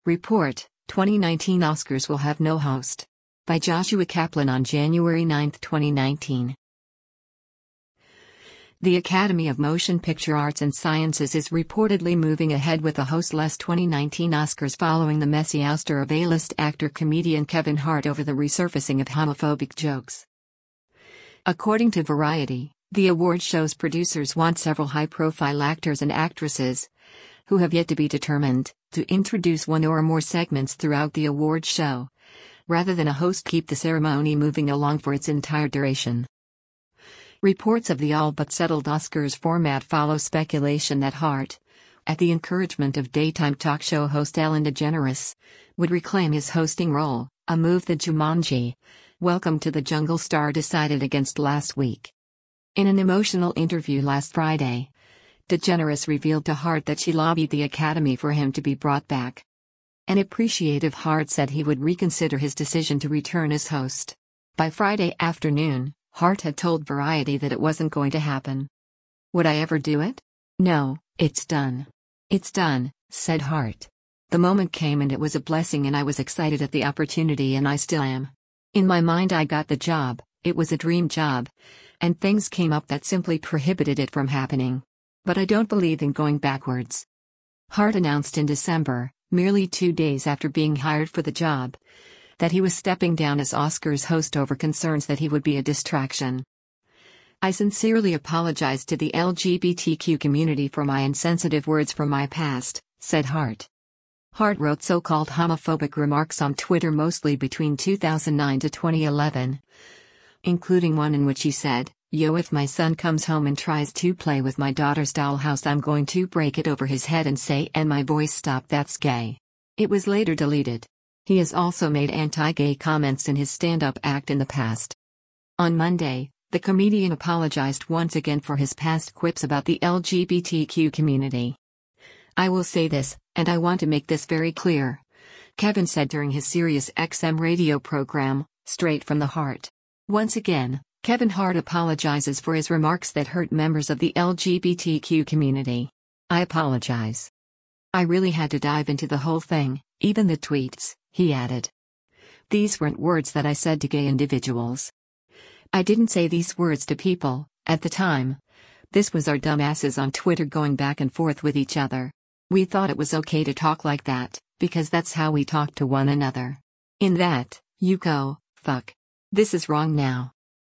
Report, 2019 Oscars will have no host. By Joshua Kaplan on January 9, 2019. The Academy of Motion Picture Arts and Sciences is reportedly moving ahead with a hostless 2019 Oscars following the messy ouster of A-list actor-comedian Kevin Hart over the resurfacing of homophobic jokes. According to Variety, the award show's producers want several high-profile actors and actresses, who have yet to be determined, to introduce one or more segments throughout the award show, rather than a host keep the ceremony moving along for its entire duration. Reports of the all-but-settled Oscars format follow speculation that Hart, at the encouragement of daytime talk show host Ellen DeGeneres, would reclaim his hosting role, a move that Jumanji: Welcome to the Jungle star decided against last week. In an emotional interview last Friday, DeGeneres revealed to Hart that she lobbied the Academy for him to be brought back. An appreciative Hart said he would reconsider his decision to return as host. By Friday afternoon, Hart had told Variety that it wasn't going to happen. "Would I ever do it? No, it's done. It's done," said Hart. "The moment came and it was a blessing and I was excited at the opportunity and I still am. In my mind I got the job, it was a dream job, and things came up that simply prohibited it from happening. But I don't believe in going backwards." Hart announced in December, merely 2 days after being hired for the job, that he was stepping down as Oscars host over concerns that he would be a distraction. "I sincerely apologize to the LGBTQ community for my insensitive words from my past," said Hart. Hart wrote so-called homophobic remarks on Twitter mostly between 2009 to 2011, including one in which he said, "Yo, if my son comes home and tries to play with my daughter's dollhouse, I'm going to break it over his head and say, and my voice stop, that's gay." It was later deleted. He has also made anti-gay comments in his stand-up act in the past. On Monday, the comedian apologized once again for his past quips about the LGBTQ community. "I will say this, and I want to make this very clear," Kevin said during his Sirius XM radio program, Straight from the Heart. Once again, Kevin Hart apologizes for his remarks that hurt members of the LGBTQ community. "I apologize. I really had to dive into the whole thing, even the tweets," he added. "These weren't words that I said to gay individuals. I didn't say these words to people, at the time. This was our dumbasses on Twitter going back and forth with each other. We thought it was okay to talk like that, because that's how we talk to one another. In that, you go, fuck. This is wrong now."